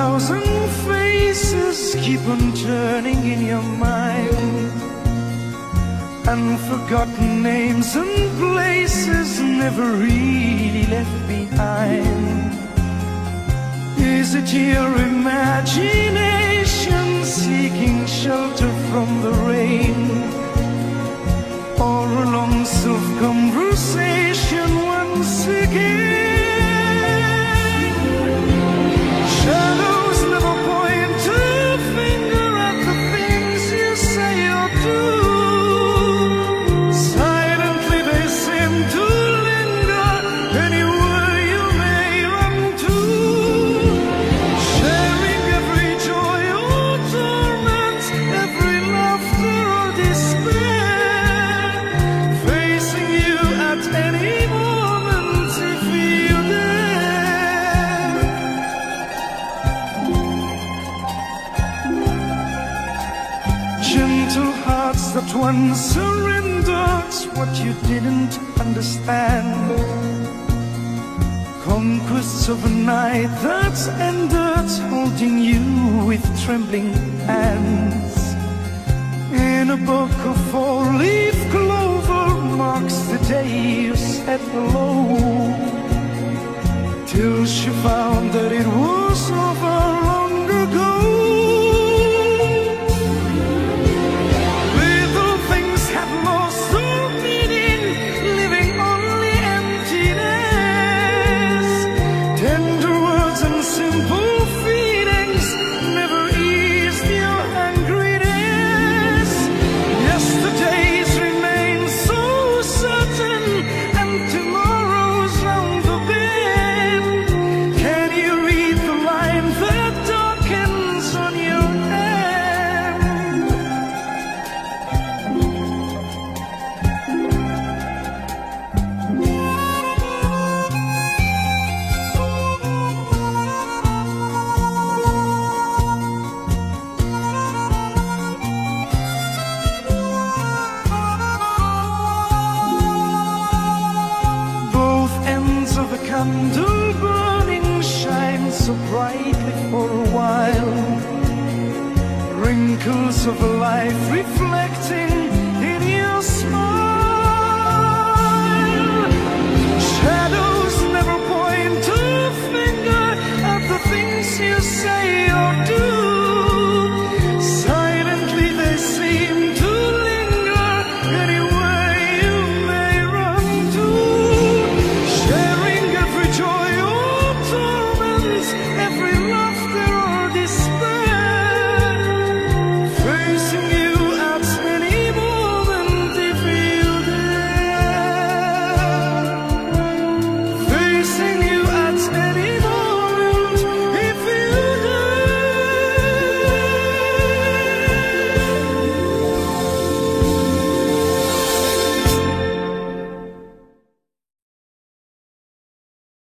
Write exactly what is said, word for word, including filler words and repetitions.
thousand faces keep on turning in your mind, and forgotten names and places never really left behind. Is it your imagination seeking shelter from the rain, or a long self-conversation once again? Shadows never point a finger at the things you say or do. Silently they seem to linger anywhere you may run to, sharing every joy or torment, every laughter or despair, facing you at any moment if you dare. Gentle hearts that once surrendered what you didn't understand, conquests of a night that's ended, holding you with trembling hands. In a book of four-leaf clover marks the day you said hello, till she found that it was over long ago. Little things have lost their meaning, living only emptiness. Tender words and simple feelings never eased your angriness. Yesterdays remain so certain, and tomorrow's round the bend. Can you read the line that darkens on your hand? Both ends of a candle burning shine so brightly for a while, wrinkles of a life reflecting in your smile. Shadows never point a finger at the things you say